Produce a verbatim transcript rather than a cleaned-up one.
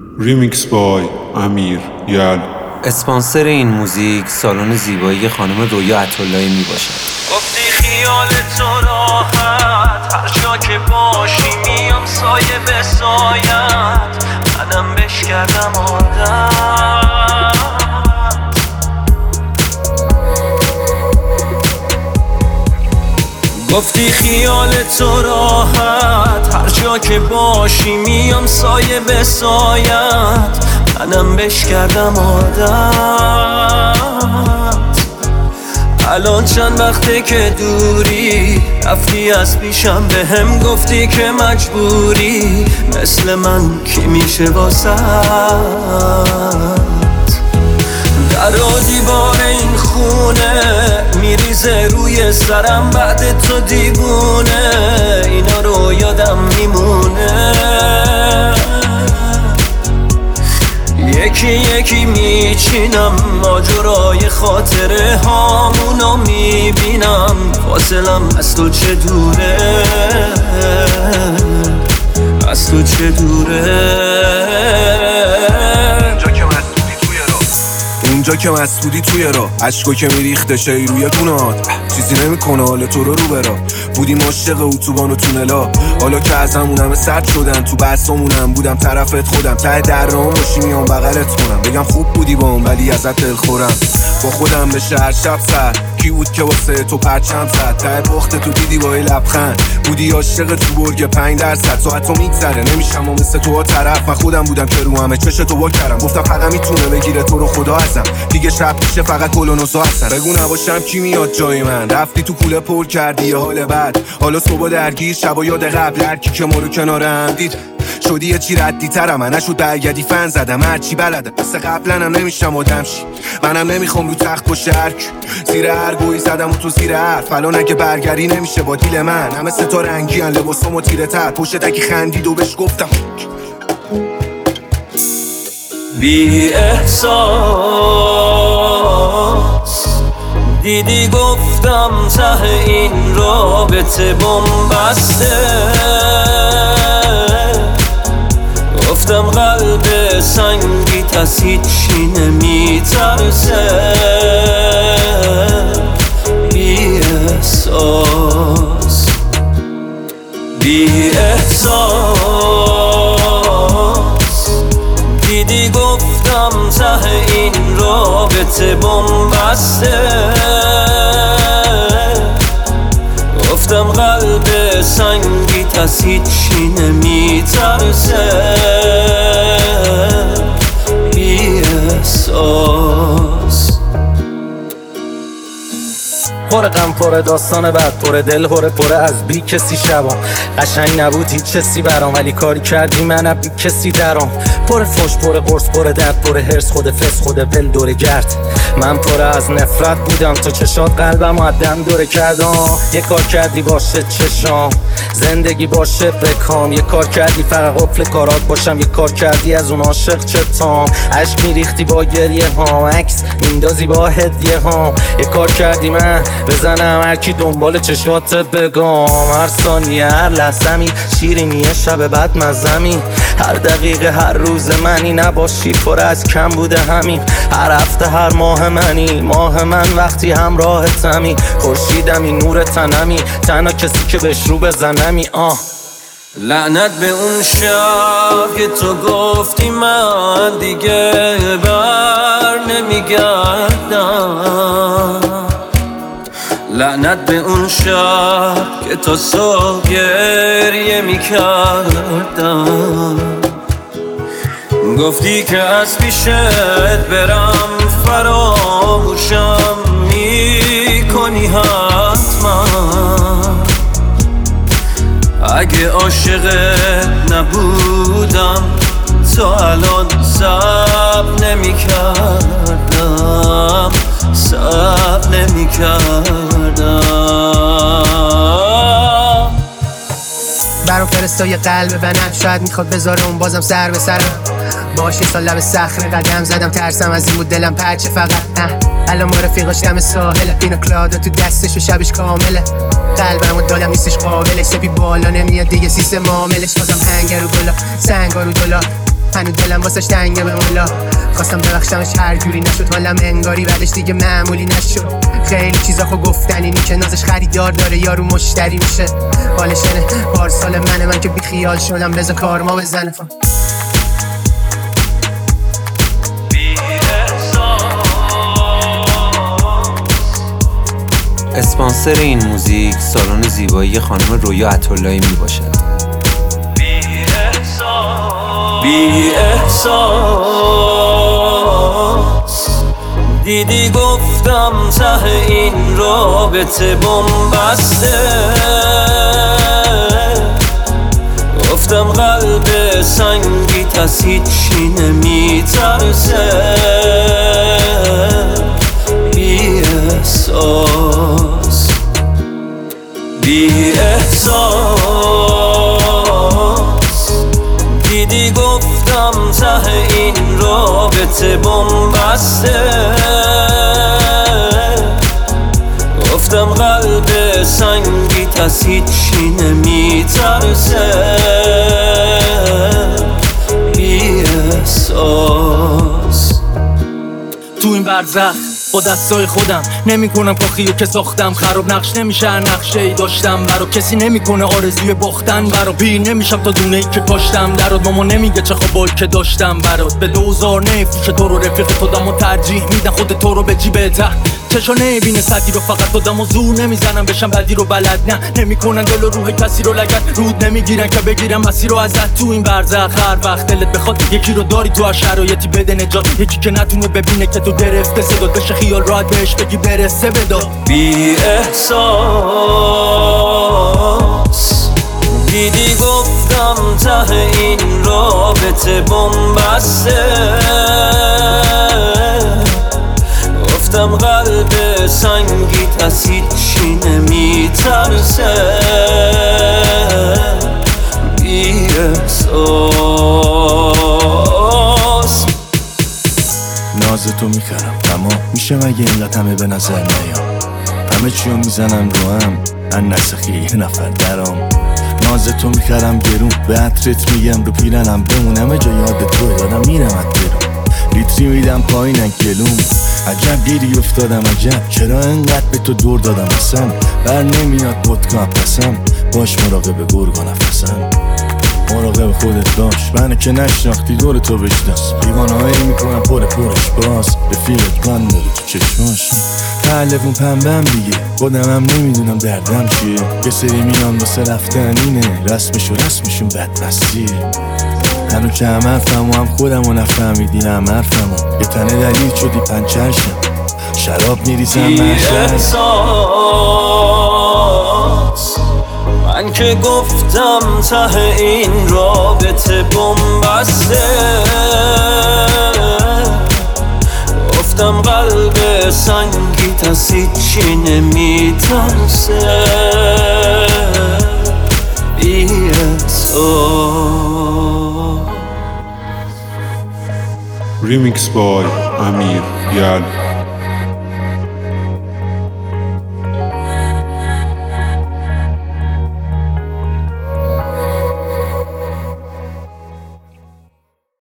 ریمیکس بای امیر یل. اسپانسر این موزیک سالن زیبایی خانم رویا عطالایی می باشد. گفتی خیال تو راحت، هر جا که باشی میام سایه به سایت، منم بش کردم عادت. گفتی خیال تو راحت، هر جا که باشی میام سایه به سایت، منم بش کردم عادت. الان چند وقته که دوری، رفتی از پیشم به هم گفتی که مجبوری، مثل من کی میشه واسه در و دیوار این خونه میریزه روی سرم بعد تو دیوونه، اینا رو یادم میمونه. یکی یکی میچینم ماجرای خاطره هامونو میبینم، فاصلم از تو چه دوره، از تو چه دوره. اونجا که مسئولی توی را عشقو که میریخته شی روی گونات، چیزی نمیکنه حال تو رو رو برا. بودیم عاشق اتوبان و تونلا، حالا که از همون همه سرد شدن، تو بحثامونم بودم طرفت خودم، ته درام باشی میام بغلت کنم، بگم خوب بودی بام ولی ازت دلخورم. با خودم بشه هر شب سر کی بود که واسه تو پرچم زد، ته بخت تو دیدی با لبخند، بودی عاشق تو برگ پنج درصد. ساعت تو میگذره نمیشم و مثل تو ها طرف، من خودم بودم که رو همه چش تو وا کردم، گفتم فقط میتونه بگیره تو رو خدا ازم، دیگه شب میشه فقط گل و نوزا هستن. بگو نباشم کی میاد جای من، رفتی تو کوله پر کردی یه حال بد، حالا صبح درگیر شبا یاد قبل، هر کی که ما رو کنار هم دید شدی یه چی ردی ترم، من نشد برگردی فن زدم هرچی بلدم، مثل قبلنم نمیشم آدم شی، منم نمیخوام رو تخت باشه هر کی، زیر هر گویی زدم و تو زیر حرف، الان اگه برگردی نمیشه با دیل من، همه ستا رنگی هن لباسام و تیره تر، پشت تکی خندید و بهش گفتم بی احساس، دیدی گفتم ته این رابطه بن‌بسته، گفتم قلب سنگیت از هیچی نمیترسه. بی احساس بی احساس، دیدی گفتم ته این رابطه بن‌بسته، گفتم قلب سنگیت از هیچی نمیترسه. بی احساس، پر غم پر داستان بعد، پر دل پر پر از بی کسی شبام، قشنگ نبود هیچ چیزی برام، ولی کاری کردی من بی کسی درام، پر فوش پر قرص پر درد پر هرس، خود فس خود ول دور گرد، من پر از نفرت بودم، تو چشات قلبم و دم دوره کردم، یه کار کردی باشه چشام زندگی باشه بکام، یه کار کردی فقط قفل کارات باشم، یه کار کردی از اون عاشق چتام، عشق میریختی با گریه ها، عکس میندازی با هدیه ها، یه کار کردی من بزنم هر کی دنبال چشمات بگم، هر ثانیه هر لحظه‌می شیرینیه شب بعد مزمی، هر دقیقه هر روز منی نباشی پر از کم بوده همین، هر هفته هر ماه منی ماه من وقتی همراهتمی، خورشیدمی نور تنمی تنها کسی که بهش رو بزنمی. آه لعنت به اون شب که تو گفتی من دیگه بر نمیگردم، لعنت به اون شب که تا صبح گریه میکردم، گفتی که از پیشت برم فراموشم میکنی حتما، اگه عاشقت نبودم تا الان صبر نمیکردم، صبر نمیکردم. برام فرستای قلب بنم، شاید میخواد بذاره اون بازم سر به سرم، باشه سال لب صخره قدم زدم، ترسم از این بود دلم پرچه فقط. الان ما رفیقاش دم ساحله، پینا کلادا تو دستش و شبش کامله، قلبم و دادم نیستش قابلش، سپی بالا نمیاد دیگه سیستم معاملش، بازم هنگر و گلا سنگا رو دلا، هنو دلم واسش تنگه به مولا. خواستم ببخشمش هر جوری نشد، حالم انگاری بعدش دیگه معمولی نشد. خیلی چیزا خو گفتن اینی که نازش خریدار داره یارو مشتری میشه. حالشنه پارسال منه من که بی خیال شدم بذار کارما بزنه. اسپانسر این موزیک سالن زیبایی خانم رویا عطالایی می باشد. بی احساس دیدی گفتم ته این رابطه بن‌بسته، گفتم قلب سنگی از هیچی نمیترسه. بی احساس بی احساس دیدی گفتم ته این رابطه بن‌بسته، گفتم قلب سنگی از هیچی نمیترسه. بی احساس تو این برزخ با دستای خودم نمیکنم کاخیو که ساختم، خراب نقش نمیشه هر نقشه ای داشتم برا کسی نمیکنه آرزوی باختن برا. پیر نمیشم تا دونه ای که کاشتم درات، ماما نمیگه چه خوابایی که داشتم برات. به دوزار نفروش تو رو رفیق تو دمو ترجیح میدن خود تو رو به جیبت، چشا نبینه سدی رو فقط خودم و زور نمیزنم بشم بدی رو بلد نه. نمیکنن دل و روح کسی رو لگت رود نمیگیرن که بگیرم مسیر رو ازت. تو این برزخ هر وقت دلت بخواد یکی رو داری تو هر شرایطی بده نجات، یکی که نتونه ببینه که تو درفته صدات بشه خیال راحت بهش بگی برسه بدا. بی احساس دیدی گفتم ته این رابطه بن‌بسته، گفتم قلب سنگیت از هیچی نمیترسه. بی احساس ناز تو میخرم اما میشه مگه اینقدر همه به نظر نیام، همه چیو میزنم رو هم من نسخی یه نفر درام. ناز تو میخرم گرون به عطرت میگم رو پیرنم بمونم جا یاد تو دارم میرم ات برون. لیتری میدم پایینن گلوم عجب گیری افتادم عجب چرا انقدر به تو دور دادم اصلا بر نمیاد ودکا پسم باش مراقب گرگا نفسم. مراقب خودت باش منو که نشناختی دور تو بشناس، دیوانه هایی میکنم پر پرش باز رفیقت من داره تو چشماش. تلفون پنبم دیگه خودم هم نمیدونم دردم چیه، یه سری میان واسه رفتن اینه رسمش و رسمشون بدمستیه. هنو که هم حرفم و هم خودم و نفهمیدی هم حرفم و یه تنه دلیل شدی پنچر شم شراب میریزم احساس من که گفتم ته این رابطه بن‌بسته، گفتم قلب سنگیت از هیچی نمیترسه. بی احساس Remix by Amir Yal.